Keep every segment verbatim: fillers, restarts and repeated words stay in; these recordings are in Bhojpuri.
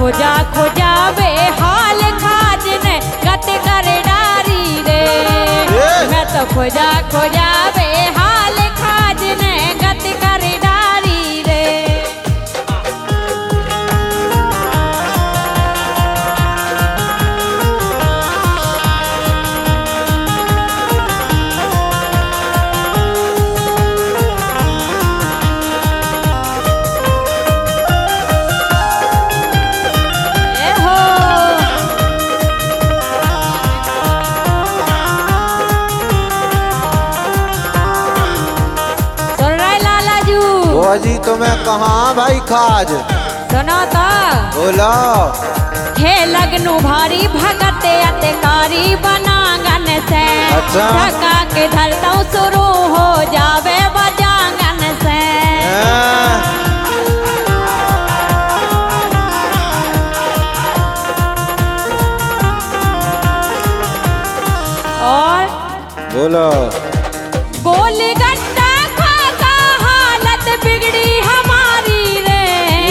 खोजा खोजा बे हाल खाज ने गत कर डारी रे। मैं तो खोजा खोजा बे हाल खाज ने गत कर डारी रे। जी तुम्हें कहाँ भाई खाज सुनो तो बोलो। हे लगनु भारी भगत अतकारी बनांगन से। अच्छा। ढका के धरता शुरू हो जावे बजांगन से। और बोलो। गोली गट्टा खा का हालत बिगड़ी हमारी रे।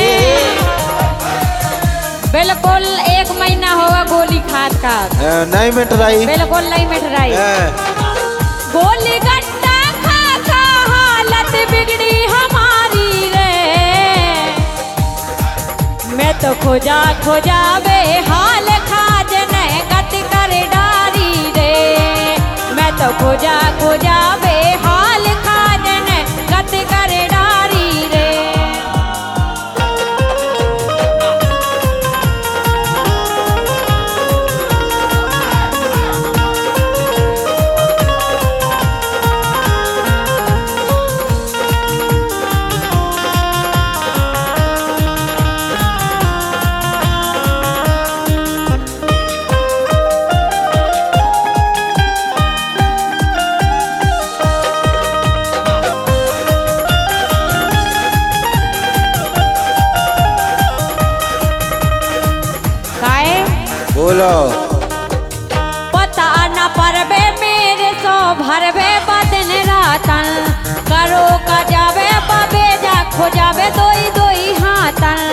बिल्कुल एक महीना होगा गोली खाद का। नहीं मिट रही। बिल्कुल नहीं मिट रही। गोली गट्टा खा का हालत बिगड़ी हमारी रे। मैं तो खोजा खोजा बे हाल खाज ने गत कर डारी रे। मैं तो खोजा खोजा बे हाल खाज ने गत कर डारी रे। बोलो। पता न परबे मेरे सो भरबे बदन रातन। करो का जावे बबे जा खो जावे दोई दोई हाथन।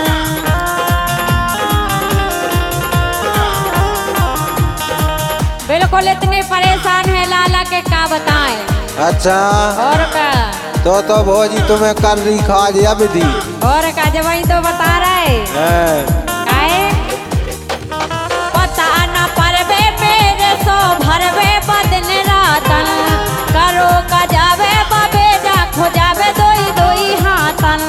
बिल्कुल इतने परेशान है लाला के क्या बताएं। अच्छा। और का तो तो भौजी तुम्हें कर रही खाज अब दी। और का जब वही तो बता रहे है। भरवे बदन रातन। करो का जावे बबे जा खो जावे दोई दोई हाथन।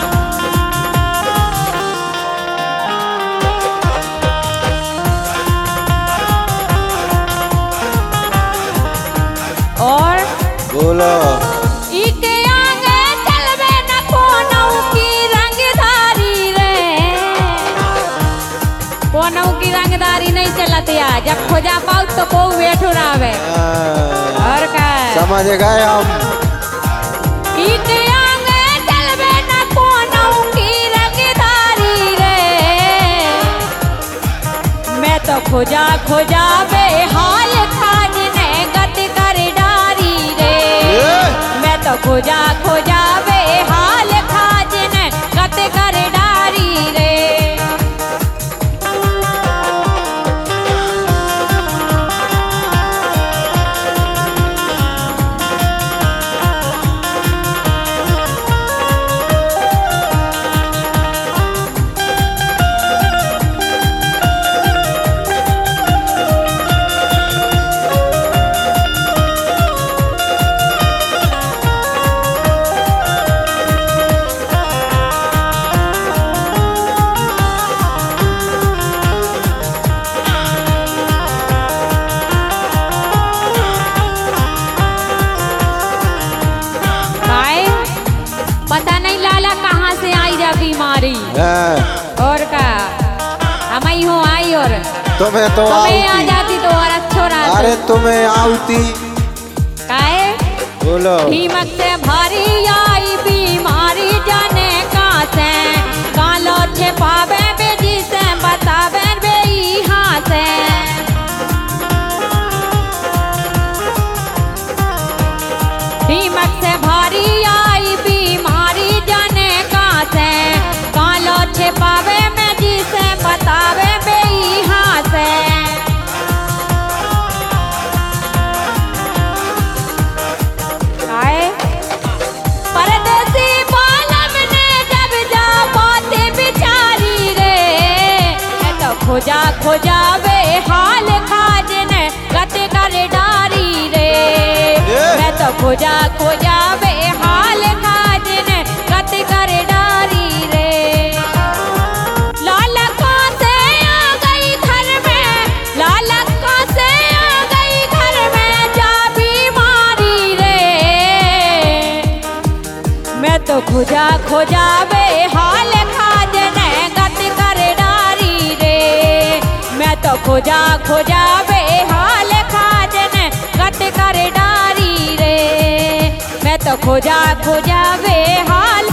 और बोलो। इके आगे चलवे न कोनऊ की रंगदारी रे। कोनऊ की रंगदारी नहीं चलती है। जब खोजा पाऊ तो को बैठो रावे। और का समझ गए हम। इके आगे चलवे न कोनऊ की रंगदारी रे। मैं तो खोजा खोजा बे हाल खाज ने गत कर डारी रे। मैं तो खोजा खोजा बे हाल खाज ने गत कर डारी रे। बीमारी और का हम ही हो आई। और तुम्हें तो तुम्हें आ जाती तो और अच्छो रहता। अरे तुम्हें आउती काहे बोलो। ढीमक से भारी आई बीमारी जाने कहाँ से। कालो छे पावे बेजी से बतावे बे यहाँ से। ढीमक से भारी आई बीमारी जाने कहाँ से। कालो छे पावे में जी से बता खोजा खोजा बे हाल खाजन गत कर डारी रे। मैं तो खोजा खोजा बे हाल खाजन गत कर डारी रे। लाल कहाँ से आ गई घर में, लाल कहाँ से आ गई घर में जा बीमारी रे। मैं तो खोजा खोजा बे हाल खाजन गत कर डारी रे। मैं तो खोजा खोजा बे हाल खाजन गत कर डारी रे। मैं तो खोजा खोजा बे हाल